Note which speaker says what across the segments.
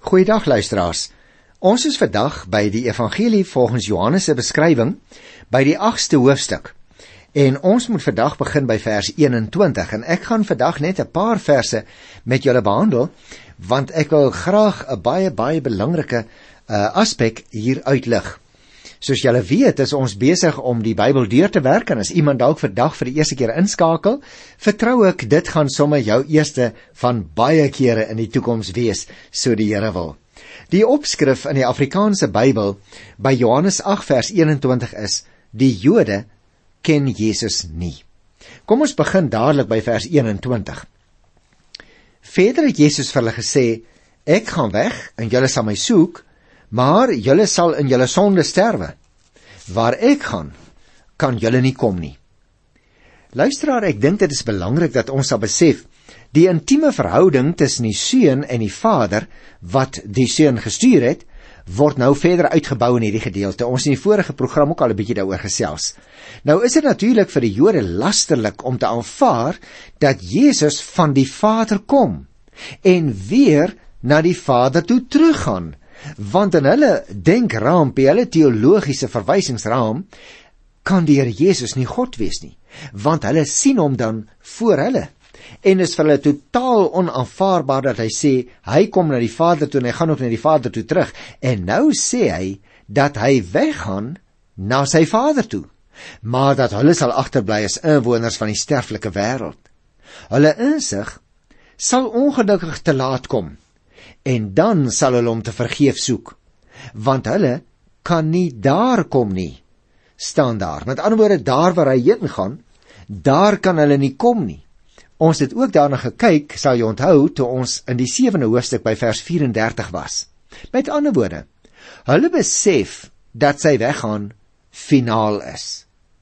Speaker 1: Goeiedag luisteraars. Ons is vandag by die Evangelie volgens Johannes se beskrywing by die 8ste hoofstuk. En ons moet vandag begin by vers 21 en ek gaan vandag net 'n paar verse met julle behandel, want ek wil graag 'n baie belangrike aspek hier uitlig. Soos julle weet, is ons besig om die Bybel deur te werk, en as iemand dalk vandag vir die eerste keer inskakel, vertrou ek, dit gaan sommer jou eerste van baie kere in die toekoms wees, so die Here wil. Die opskrif in die Afrikaanse Bybel by Johannes 8 vers 21 is: die Jode ken Jesus nie. Kom ons begin dadelik by vers 21. Verder het Jesus vir hulle gesê: ek gaan weg en julle sal my soek, maar julle sal in julle sonde sterwe. Waar ek gaan, kan julle nie kom nie. Luisteraar, ek dink dit is belangrik dat ons sal besef, die intieme verhouding tussen die Seun en die Vader, wat die Seun gestuur het, word nou verder uitgebou in hierdie gedeelte. Ons in die vorige program ook al 'n bietjie daaroor gesels. Nou is dit natuurlik vir die Jode lasterlik om te aanvaar dat Jesus van die Vader kom en weer na die Vader toe teruggaan. Want in hulle denkraam, hulle teologiese verwysingsraam, kan die Here Jesus nie God wees nie, want hulle sien hom dan voor hulle. En is vir hulle totaal onaanvaarbaar dat hy sê, hy kom na die Vader toe en hy gaan ook na die Vader toe terug. En nou sê hy, dat hy weggaan na sy Vader toe, maar dat hulle sal agterbly as inwoners van die sterflike wêreld. Hulle insig sal ongelukkig te laat kom, en dan sal hulle hom te vergeef soek, want hulle kan nie daar kom nie, staan daar. Met ander woorde, daar waar hy heen gaan, daar kan hulle nie kom nie. Ons het ook daarna gekyk, sal jy onthou, toe ons in die 7de hoofstuk by vers 34 was. Met ander woorde, hulle besef dat sy weggaan finaal is.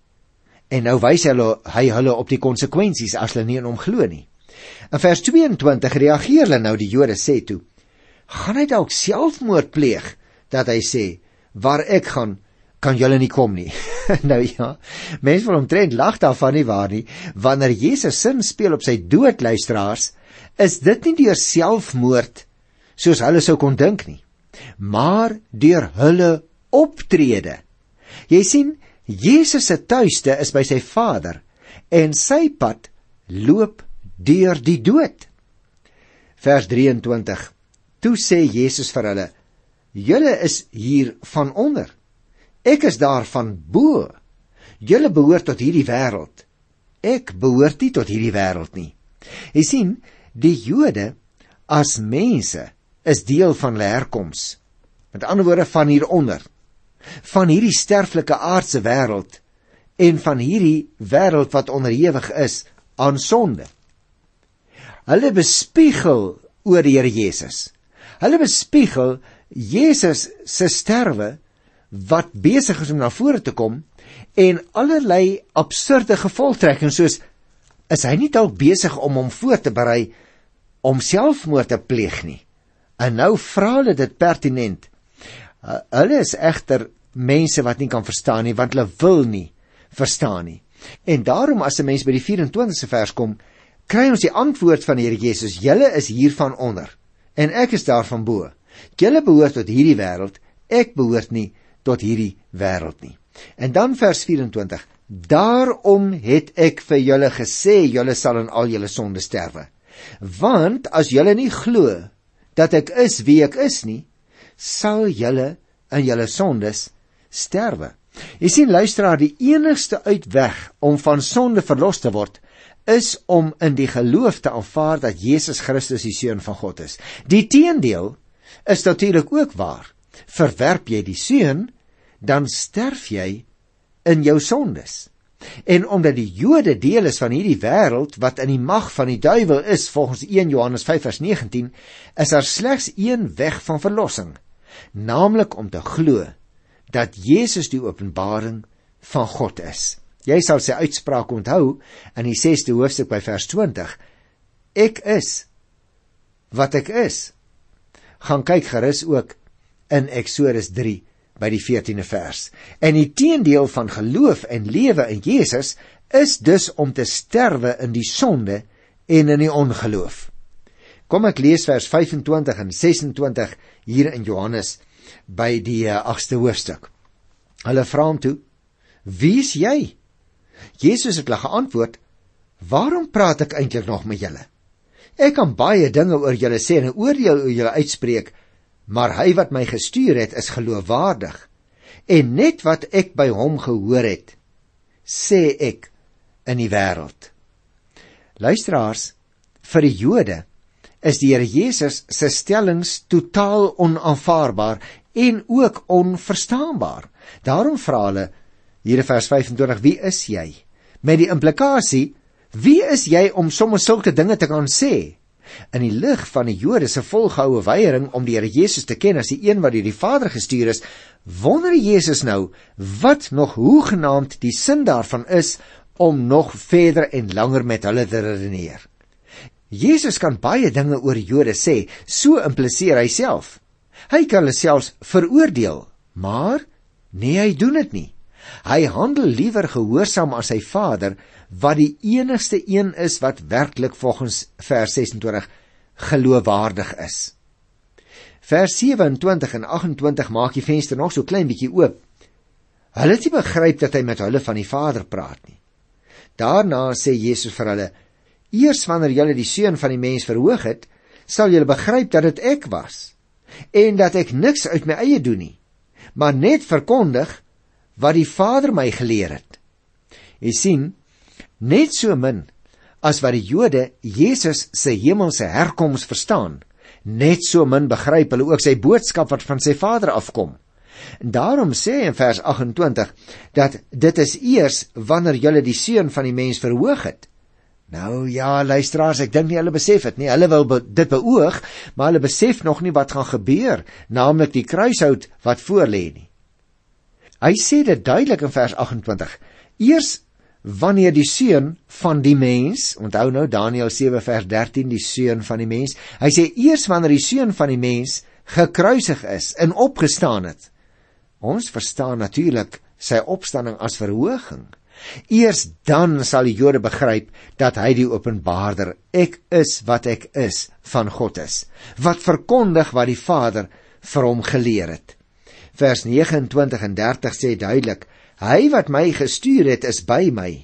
Speaker 1: En nou wys hy hulle op die konsekwensies as hulle nie in hom glo nie. In vers 22 reageer hulle nou, die Jode sê toe: gaan hy dalk selfmoord pleeg, dat hy sê, waar ek gaan, kan julle nie kom nie. Nou ja, mense wil omtrent lag daarvan nie waar nie, wanneer Jesus sin speel op sy dood, luisteraars, is dit nie deur selfmoord, soos hulle sou kon dink nie, maar deur hulle optrede. Jy sien, Jesus se tuiste is by sy Vader, en sy pad loop deur die dood. Vers 23, toe sê Jesus vir hulle: julle is hier van onder, ek is daar van bo. Julle behoort tot hierdie wêreld, ek behoort nie tot hierdie wêreld nie. Jy sien, die Jode as mense is deel van hulle herkoms, met ander woorde van hieronder, van hierdie sterflike aardse wêreld, en van hierdie wêreld wat onderhewig is aan sonde. Hulle bespiegel oor die Here Jesus. Hulle bespiegel Jesus se sterwe, wat besig is om na vore te kom, en allerlei absurde gevolgtrekkings, soos, is hy nie dalk besig om hom voor te berei om selfmoord te pleeg nie? En nou vra hulle dit pertinent. Hulle is egter mense wat nie kan verstaan nie, want hulle wil nie verstaan nie. En daarom, as 'n mens by die 24ste vers kom, kry ons die antwoord van die Here Jesus: julle is hier van onder, en ek is daar van bo. Julle behoort tot hierdie wêreld, ek behoort nie tot hierdie wêreld nie. En dan vers 24, daarom het ek vir julle gesê, julle sal in al julle sonde sterwe. Want as julle nie glo dat ek is wie ek is nie, sal julle in julle sondes sterwe. Jy sien, luisteraar, die enigste uitweg om van sonde verlos te word, is om in die geloof te aanvaar dat Jesus Christus die Seun van God is. Die teendeel is natuurlik ook waar. Verwerp jy die Seun, dan sterf jy in jou sondes. En omdat die Jode deel is van hierdie wêreld, wat in die mag van die duiwel is, volgens 1 Johannes 5 vers 19, is daar slegs een weg van verlossing, naamlik om te glo dat Jesus die openbaring van God is. Jy sal sy uitspraak onthou in die 6de hoofstuk by vers 20. Ek is wat ek is. Gaan kyk gerus ook in Eksodus 3 by die 14de vers. En die teendeel van geloof en lewe in Jesus is dus om te sterwe in die sonde en in die ongeloof. Kom ek lees vers 25 en 26 hier in Johannes by die 8ste hoofstuk. Hulle vra hom toe, wie is jy? Jesus het hulle geantwoord, waarom praat ek eintlik nog met julle? Ek kan baie dinge oor julle sê en 'n oordeel oor julle uitspreek, maar hy wat my gestuur het is geloofwaardig. En net wat ek by hom gehoor het, sê ek in die wêreld. Luisteraars, vir die Jode is die Here Jesus se stellings totaal onaanvaarbaar en ook onverstaanbaar. Daarom vra hulle hier in vers 25, wie is jy? Met die implikasie, wie is jy om sommer sulke dinge te kan sê? In die lig van die Jode se volgehoue weiering om die Here Jesus te ken as die een wat deur die Vader gestuur is, wonder Jesus nou wat nog hoegenaamd die sin daarvan is om nog verder en langer met hulle te redeneer. Jesus kan baie dinge oor die Jode sê, so impliseer hy self. Hy kan hulle selfs veroordeel, maar nee, hy doen dit nie. Hy handel liewer gehoorsaam aan sy Vader, wat die enigste een is wat werklik volgens vers 26 geloofwaardig is. Vers 27 en 28 maak die venster nog so klein bietjie oop. Hulle het nie begryp dat hy met hulle van die Vader praat nie. Daarna sê Jesus vir hulle, eers wanneer julle die Seun van die mens verhoog het, sal julle begryp dat dit ek was, en dat ek niks uit my eie doen nie, maar net verkondig wat die Vader my geleer het. Jy sien, net so min as wat die Jode Jesus se hemelse herkoms verstaan, net so min begryp hulle ook sy boodskap wat van sy Vader afkom. En daarom sê hy in vers 28 dat dit is eers wanneer julle die Seun van die mens verhoog het. Nou ja, luisteraars, ek dink nie hulle besef het nie. Hulle wil dit beoog, maar hulle besef nog nie wat gaan gebeur, naamlik die kruishout wat voor lê nie. Hy sê dit duidelik in vers 28. Eers wanneer die Seun van die mens, onthou nou Daniël 7 vers 13, die Seun van die mens, hy sê eers wanneer die Seun van die mens gekruisig is en opgestaan het. Ons verstaan natuurlik sy opstanding as verhoging. Eers dan sal die Jode begryp dat hy die openbaarder, ek is wat ek is, van God is, wat verkondig wat die Vader vir hom geleer het. Vers 29 en 30 sê duidelik, hy wat my gestuur het is by my.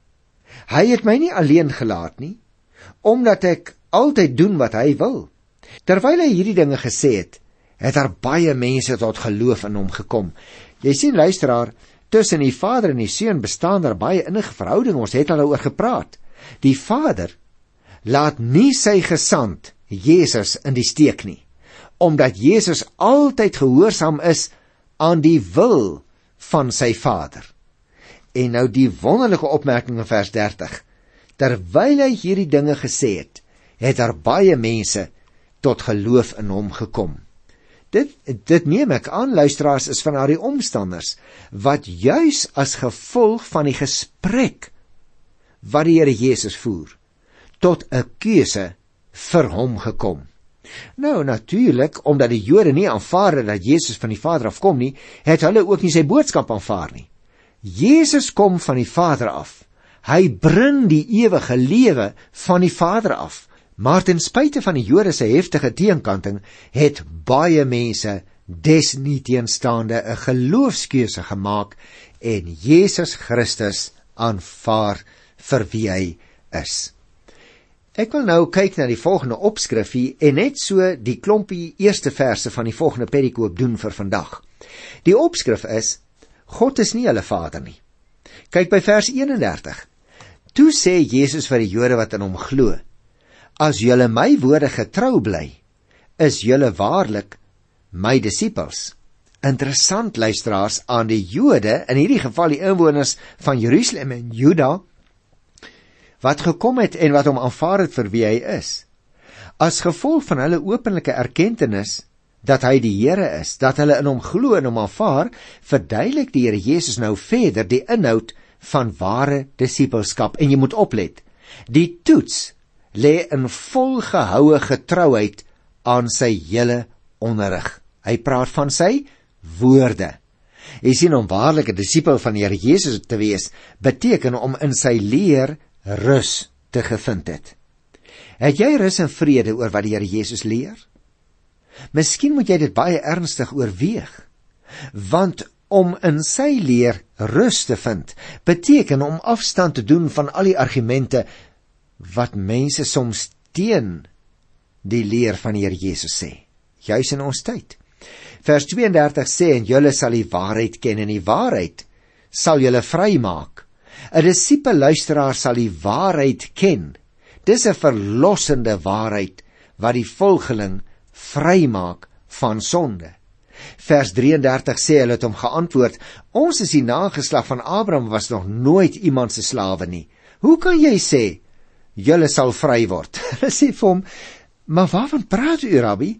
Speaker 1: Hy het my nie alleen gelaat nie, omdat ek altyd doen wat hy wil. Terwyl hy hierdie dinge gesê het, het daar baie mense tot geloof in hom gekom. Jy sien, luisteraar, tussen die Vader en die Seun bestaan daar baie innige verhouding, ons het al daaroor gepraat. Die Vader laat nie sy gesant, Jesus, in die steek nie, omdat Jesus altyd gehoorsaam is aan die wil van sy Vader. En nou die wonderlike opmerking in vers 30, terwyl hy hierdie dinge gesê het, het daar baie mense tot geloof in hom gekom. Dit neem ek aan, luisteraars, is van die omstanders, wat juis as gevolg van die gesprek wat die Here Jesus voer, tot 'n keuse vir hom gekom. Nou natuurlik, omdat die Jode nie aanvaar het dat Jesus van die Vader afkom nie, het hulle ook nie sy boodskap aanvaar nie. Jesus kom van die Vader af. Hy bring die ewige lewe van die Vader af. Maar ten spyte van die Jode se heftige teenkanting, het baie mense desnieteenstaande 'n geloofskeuse gemaak en Jesus Christus aanvaar vir wie hy is. Ek wil nou kyk na die volgende opskrifie en net so die klompie eerste verse van die volgende perikoop doen vir vandag. Die opskrif is, God is nie hulle Vader nie. Kyk by vers 31. Toe sê Jesus vir die Jode wat in hom glo, as julle my woorde getrou bly, is julle waarlik my disippels. Interessant, luisteraars, aan die Jode, in hierdie geval die inwoners van Jerusalem en Juda, wat gekom het en wat hom aanvaar het vir wie hy is. As gevolg van hulle openlike erkentenis dat hy die Here is, dat hulle in hom glo en hom aanvaar, verduidelik die Here Jesus nou verder die inhoud van ware disippelskap. En jy moet oplet, die toets lê in volgehoue getrouheid aan sy hele onderrig. Hy praat van sy woorde. Jy sien, om waarlik 'n disipel van die Here Jesus te wees, beteken om in sy leer rus te gevind het. Het jy rus en vrede oor wat die Here Jesus leer? Miskien moet jy dit baie ernstig oorweeg, want om in sy leer rus te vind, beteken om afstand te doen van al die argumente wat mense soms teen die leer van die Here Jesus sê, juis in ons tyd. Vers 32 sê, en julle sal die waarheid ken, en die waarheid sal julle vry maak. 'n Disipel luisteraar sal die waarheid ken. Dis 'n verlossende waarheid wat die volgeling vry maak van sonde. Vers 33 sê, hulle het hom geantwoord, ons is die nageslag van Abraham, was nog nooit iemand se slawe nie. Hoe kan jy sê, julle sal vry word? Hulle sê vir hom, maar waarvan praat u, Rabbi?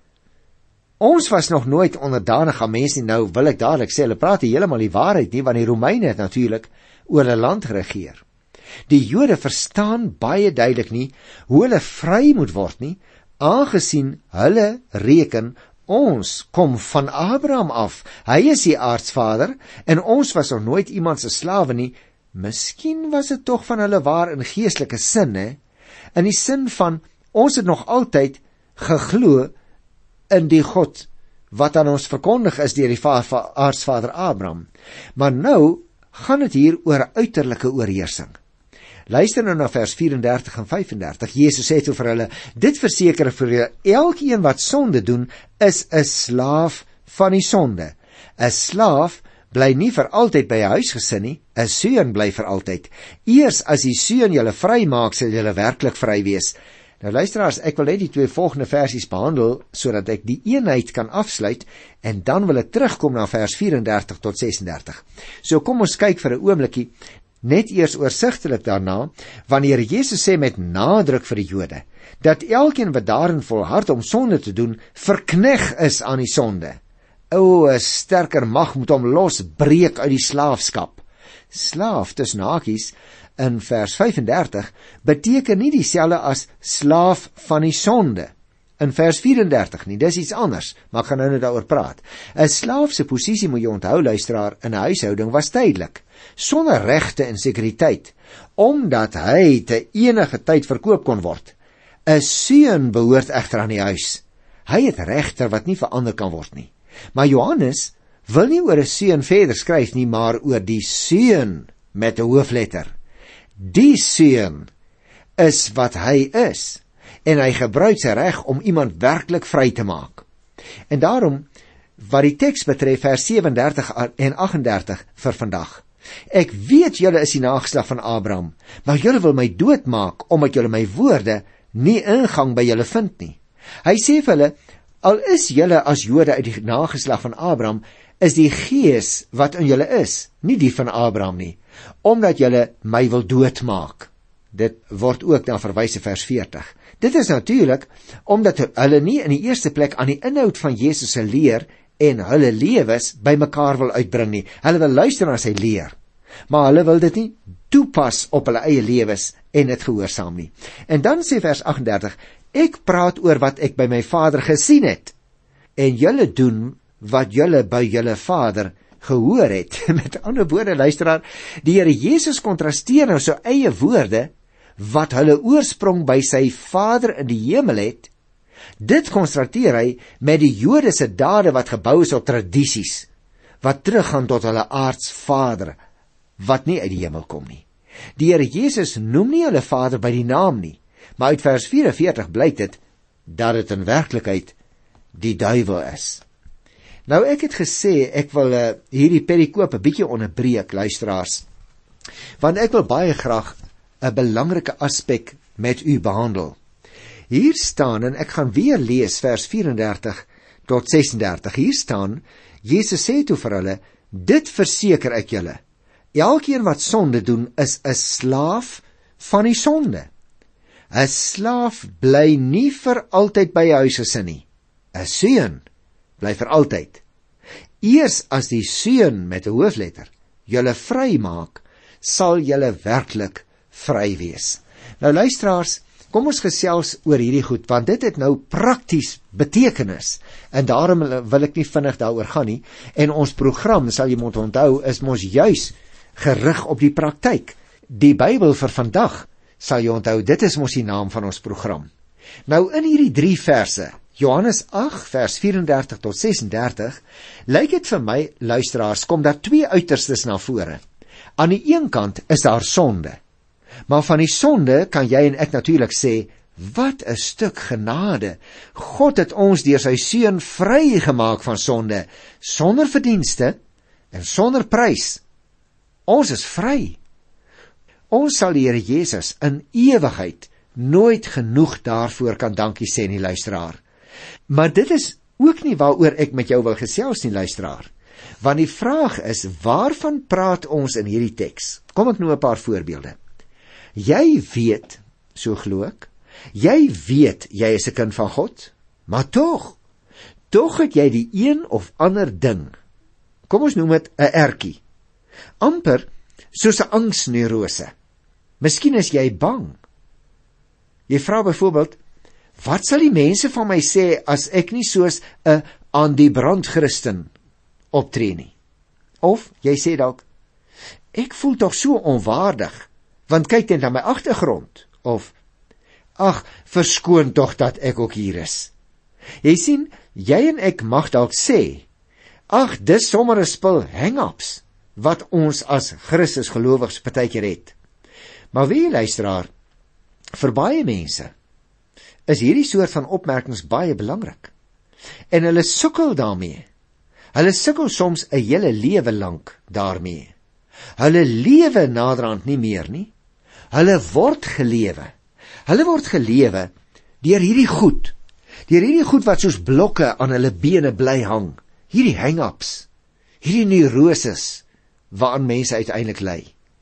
Speaker 1: Ons was nog nooit onderdanig aan mense nie. Nou wil ek dadelik sê, hulle praat heeltemal die waarheid nie, want die Romeine het natuurlik oor hulle land geregeer. Die Jode verstaan baie duidelik nie hoe hulle vry moet word nie, aangesien hulle reken, ons kom van Abraham af. Hy is die aartsvader, en ons was nog nooit iemand se slawe nie. Miskien was dit tog van hulle waar in geestelike sin, hè? In die sin van, ons het nog altyd geglo in die God wat aan ons verkondig is deur die aartsvader Abraham. Maar nou gaan dit hier oor uiterlike oorheersing. Luister nou na vers 34 en 35. Jesus sê toe vir hulle, dit verseker vir julle, elkeen wat sonde doen, is 'n slaaf van die sonde. 'n Slaaf bly nie vir altyd by 'n huisgesin nie, 'n seun bly vir altyd. Eers as die seun julle vry maak, sal julle werklik vry wees. Nou luisteraars, ek wil net die twee volgende versies behandel, sodat ek die eenheid kan afsluit, en dan wil ek terugkom na vers 34 tot 36. So kom ons kyk vir 'n oombliekie, net eers oorsigtelik daarna, wanneer Jesus sê met nadruk vir die Jode, dat elkeen wat daarin volhard om sonde te doen, verkneg is aan die sonde. 'n sterker mag moet hom losbreek uit die slaafskap. Slaaf, tussen hakies, in vers 35, beteken nie dieselfde as slaaf van die sonde. In vers 34 nie, dis iets anders, maar ek gaan nou daaroor praat. 'n Slaaf se posisie, moet jy onthou luisteraar, in 'n huishouding was tydelik, sonder regte en sekuriteit, omdat hy te enige tyd verkoop kon word. 'n Seun behoort egter aan die huis. Hy het regte wat nie verander kan word nie. Maar Johannes wil nie oor 'n seun verder skryf nie, maar oor die seun met 'n hoofletter. Die seun is wat hy is, en hy gebruik sy reg om iemand werklik vry te maak. En daarom, wat die teks betref, vers 37 en 38 vir vandag. Ek weet julle is die nageslag van Abraham, maar julle wil my doodmaak, omdat julle my woorde nie ingang by julle vind nie. Hy sê vir hulle, al is julle as Jode uit die nageslag van Abraham, is die gees wat in julle is, nie die van Abraham nie, omdat julle my wil doodmaak. Dit word ook dan verwys in vers 40. Dit is natuurlik omdat hulle nie in die eerste plek aan die inhoud van Jesus se leer en hulle lewens by mekaar wil uitbring nie. Hulle wil luister na sy leer, maar hulle wil dit nie toepas op hulle eie lewens en dit gehoorsaam nie. En dan sê vers 38, ek praat oor wat ek by my Vader gesien het, en julle doen wat julle by julle Vader gehoor het. Met ander woorde, luisteraar, die Here Jesus kontrasteer nou sy eie woorde, wat hulle oorsprong by sy Vader in die hemel het, dit kontrasteer hy met die Jode se dade wat gebou is op tradisies, wat teruggaan tot hulle aardsvader, wat nie uit die hemel kom nie. Die Here Jesus noem nie hulle Vader by die naam nie, maar uit vers 44 blyk dit, dat dit in werklikheid die duiwel is. Nou ek het gesê, ek wil hierdie perikoop 'n bietjie onderbreek, luisteraars, want ek wil baie graag 'n belangrike aspek met u behandel. Hier staan, en ek gaan weer lees vers 34 tot 36, hier staan, Jesus sê toe vir hulle, dit verseker ek julle, elkeen wat sonde doen is 'n slaaf van die sonde. 'n Slaaf bly nie vir altyd by 'n huisgesin nie. 'n Seun bly vir altyd. Eers as die seun met 'n hoofletter julle vry maak, sal julle werklik vry wees. Nou luisteraars, kom ons gesels oor hierdie goed, want dit het nou prakties betekenis, en daarom wil ek nie vinnig daaroor gaan nie, en ons program, sal jy moet onthou, is mos juis gerig op die praktyk. Die Bybel vir vandag sal jy onthou, dit is mos die naam van ons program. Nou in hierdie 3 verse, Johannes 8 vers 34 tot 36, lyk dit vir my, luisteraars, kom daar 2 uiterstes na vore. Aan die een kant is daar sonde, maar van die sonde kan jy en ek natuurlik sê, wat 'n stuk genade. God het ons deur sy seun vrygemaak van sonde, sonder verdienste en sonder prys. Ons is vry. Ons sal die Here Jesus in ewigheid nooit genoeg daarvoor kan dankie sê nie, luisteraar. Maar dit is ook nie waaroor ek met jou wil gesels nie, luisteraar. Want die vraag is, waarvan praat ons in hierdie teks? Kom ek noem 'n paar voorbeelde. Jy weet, so glo ek, jy weet jy is 'n kind van God, maar tog het jy die een of ander ding, kom ons noem dit 'n ertjie, amper soos 'n angsneurose. Miskien is jy bang. Jy vra byvoorbeeld, wat sal die mense van my sê as ek nie soos 'n aan die brand Christen optree nie? Of jy sê dalk, ek voel tog so onwaardig, want kyk net na my agtergrond. Of, ag, verskoon tog dat ek ook hier is. Jy sien, jy en ek mag dalk sê, ag, dis sommer 'n spul hang-ups wat ons as Christus gelowiges partykeer het. Maar wie, luisteraar, vir baie mense is hierdie soort van opmerkings baie belangrik. En hulle sukkel daarmee. Hulle sukkel soms 'n hele lewe lank daarmee. Hulle lewe naderhand nie meer nie. Hulle word gelewe. Hulle word gelewe deur hierdie goed wat soos blokke aan hulle bene bly hang. Hierdie hang-ups, hierdie neuroses waaraan mense uiteindelik ly.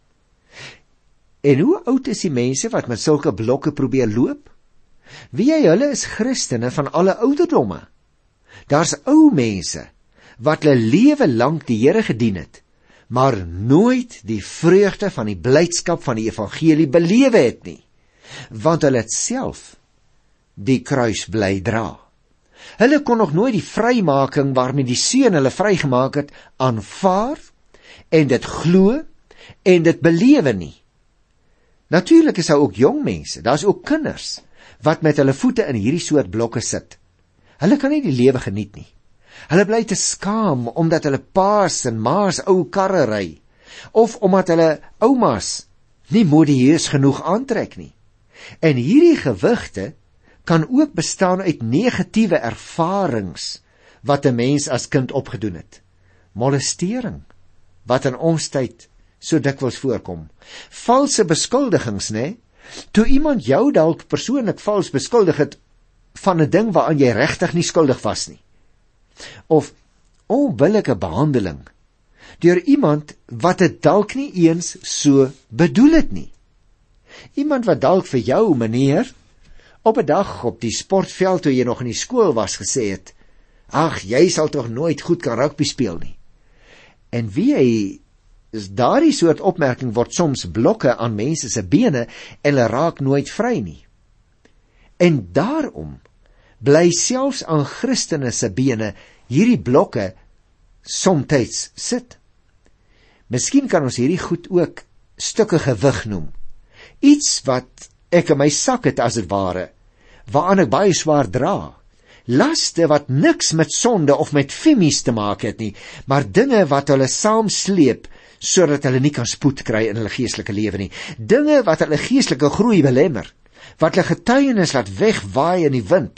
Speaker 1: En hoe oud is die mense wat met sulke blokke probeer loop? Wie jy, hulle is Christene van alle ouderdomme. Daar's ou mense wat hulle lewe lank die Here gedien het, maar nooit die vreugde van die blydskap van die evangelie belewe het nie, want hulle het self die kruis bly dra. Hulle kon nog nooit die vrymaking waarmee die Seun hulle vrygemaak het aanvaar en dit glo en dit belewe nie. Natuurlik is daar ook jong mense, daar's ook kinders wat met hulle voete in hierdie soort blokke sit. Hulle kan nie die lewe geniet nie. Hulle bly te skaam omdat hulle paas en maas ou karre ry, of omdat hulle oumas nie modieus genoeg aantrek nie. En hierdie gewigte kan ook bestaan uit negatiewe ervarings wat 'n mens as kind opgedoen het. Molestering, wat in ons tyd so dikwels voorkom. Valse beskuldigings, né? Toe iemand jou dalk persoonlik vals beskuldig het van 'n ding waaraan jy regtig nie skuldig was nie. Of onbillike behandeling deur iemand wat dit dalk nie eens so bedoel het nie. Iemand wat dalk vir jou, meneer, op 'n dag op die sportveld toe jy nog in die skool was gesê het, ag, jy sal tog nooit goed kan rugby speel nie. En wie hy is, daardie soort opmerking word soms blokke aan mense se bene en hulle raak nooit vry nie. En daarom bly selfs aan Christene se bene hierdie blokke somtyds sit. Miskien kan ons hierdie goed ook stukke gewig noem. Iets wat ek in my sak het as dit ware, waaraan ek baie swaar dra. Laste wat niks met sonde of met femies te maak het nie, maar dinge wat hulle saamsleep sodat hulle nie kan spoed kry in hulle geestelike lewe nie. Dinge wat hulle geestelike groei belemmer, wat hulle getuienis laat wegwaai in die wind.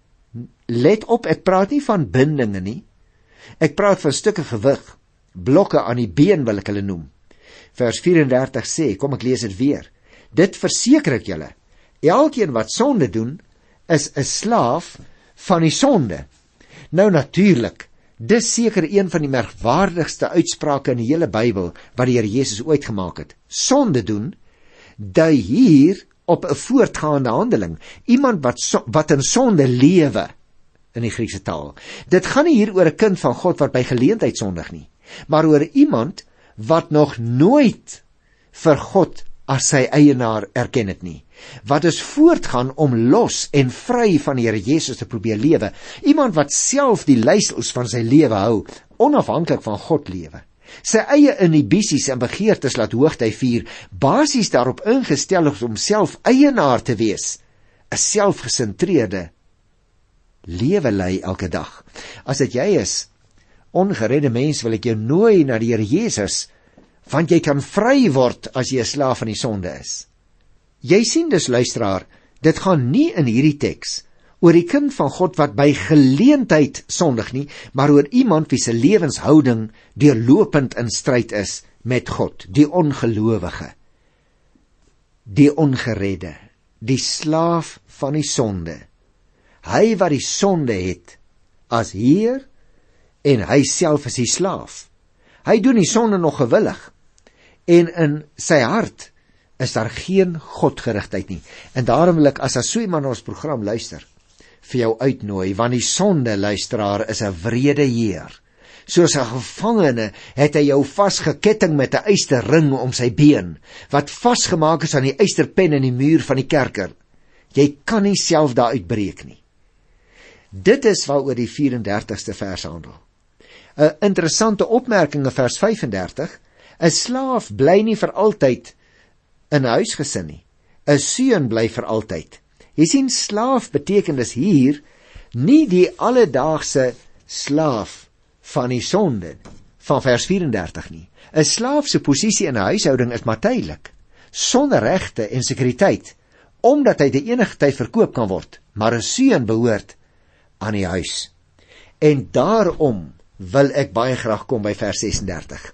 Speaker 1: Let op, ek praat nie van bindinge nie. Ek praat van stukke gewig, blokke aan die been wil ek hulle noem. Vers 34 sê, kom ek lees dit weer. Dit verseker ek julle, elkeen wat sonde doen, is 'n slaaf van die sonde. Nou natuurlik, dis seker een van die merkwaardigste uitsprake in die hele Bybel wat die Here Jesus ooit gemaak het. Sonde doen, dui hier op 'n voortgaande handeling. Iemand wat in sonde lewe, in die Griekse taal. Dit gaan nie hier oor 'n kind van God wat by geleentheid sondig nie, maar oor iemand wat nog nooit vir God as sy eienaar erken het nie. Wat dus voortgaan om los en vry van die Here Jesus te probeer lewe. Iemand wat self die leiersels van sy lewe hou, onafhanklik van God lewe. Sy eie inhibisies en begeertes laat hoogtyd vier, basies daarop ingestel is om self eienaar te wees, 'n selfgesentreerde lewe lei elke dag. As dit jy is, ongeredde mens, wil ek jou nooi na die Here Jesus, want jy kan vry word as jy 'n slaaf van die sonde is. Jy sien dus, luisteraar, dit gaan nie in hierdie teks oor die kind van God wat by geleentheid sondig nie, maar oor iemand wie se lewenshouding deurlopend in stryd is met God, die ongelowige, die ongeredde, die slaaf van die sonde. Hy wat die sonde het as heer en hy self is die slaaf. Hy doen die sonde nog gewillig en in sy hart is daar geen Godgerigtheid nie. En daarom wil ek, as so iemand ons program luister, vir jou uitnooi, want die sonde, luisteraar, is 'n wrede heer. Soos 'n gevangene het hy jou vasgeketting met 'n ysterring om sy been, wat vasgemaak is aan die ysterpen in die muur van die kerker. Jy kan nie self daar uitbreek nie. Dit is waaroor die 34ste vers handel. 'n Interessante opmerking in vers 35, 'n slaaf bly nie vir altyd in 'n huisgesin nie. 'n Seun bly vir altyd. Jy sien, slaaf beteken dus hier nie die alledaagse slaaf van die sonde van vers 34 nie. 'n Slaaf se posisie in 'n huishouding is maar tydelik, sonder regte en sekuriteit, omdat hy te enige tyd verkoop kan word, maar 'n seun behoort aan die huis. En daarom wil ek baie graag kom by vers 36.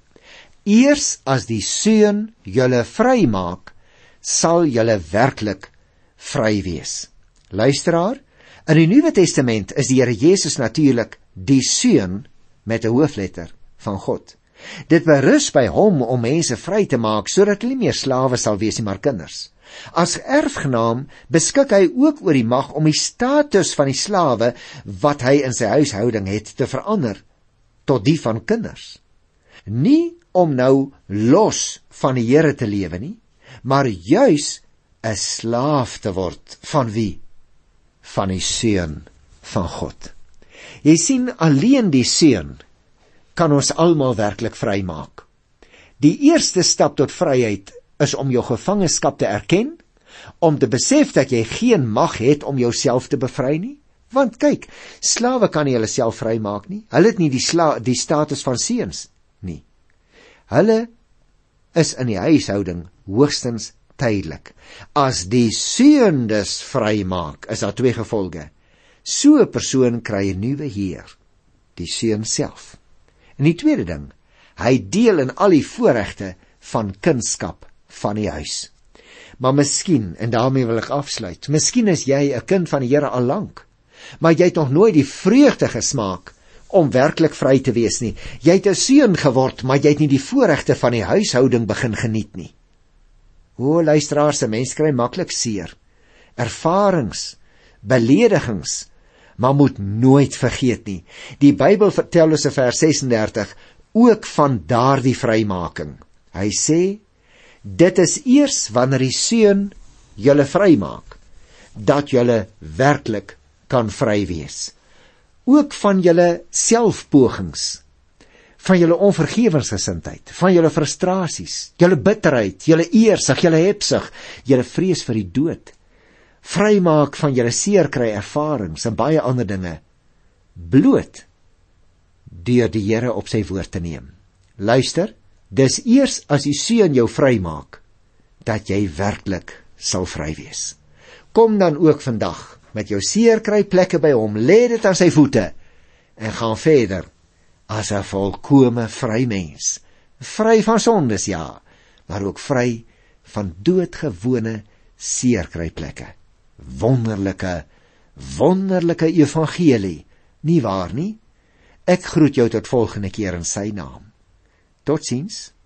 Speaker 1: Eers as die seun julle vry maak, sal julle werklik vry wees. Luisteraar, in die Nuwe Testament is die Here Jesus natuurlik die seun met 'n hoofletter van God. Dit berus by hom om mense vry te maak, sodat hulle nie meer slawe sal wees nie, maar kinders. As erfgenaam beskik hy ook oor die mag om die status van die slawe wat hy in sy huishouding het te verander tot die van kinders. Nie om nou los van die Here te lewe nie, maar juis 'n slaaf te word van wie? Van die seun van God. Jy sien, alleen die seun kan ons almal werklik vrymaak. Die eerste stap tot vryheid is om jou gevangenskap te erken, om te besef dat jy geen mag het om jouself te bevry nie. Want kyk, slawe kan nie hulle self vrymaak nie. Hulle het nie die status van seuns nie. Hulle is in die huishouding hoogstens tydelik. As die seun dus vrymaak, is daar twee gevolge. So 'n persoon kry 'n nuwe heer, die seun self. En die tweede ding, hy deel in al die voorregte van kindskap van die huis. Maar miskien, en daarmee wil ek afsluit, miskien is jy 'n kind van die Here al lank, maar jy het nog nooit die vreugde gesmaak om werklik vry te wees nie. Jy het 'n seun geword, maar jy het nie die voorregte van die huishouding begin geniet nie. O, luisteraars, 'n mens kry maklik seer, ervarings, beledigings, maar moet nooit vergeet nie. Die Bybel vertel ons in vers 36 ook van daardie vrymaking. Hy sê, dit is eers wanneer die seun julle vrymaak, dat julle werklik kan vry wees. Ook van julle selfpogings, van julle onvergewensgesindheid, van julle frustrasies, julle bitterheid, julle eersug, julle hebsug, julle vrees vir die dood, vrymaak van julle seerkry ervarings en baie ander dinge, bloot deur die Here op sy woord te neem. Luister, dis eers as die seun jou vrymaak, dat jy werklik sal vry wees. Kom dan ook vandag met jou seerkry plekke by hom, lê dit aan sy voete en gaan verder as 'n volkome vry mens. Vry van sondes, ja, maar ook vry van doodgewone seerkry plekke. Wonderlike evangelie, nie waar nie? Ek groet jou tot volgende keer in sy naam. Totsiens.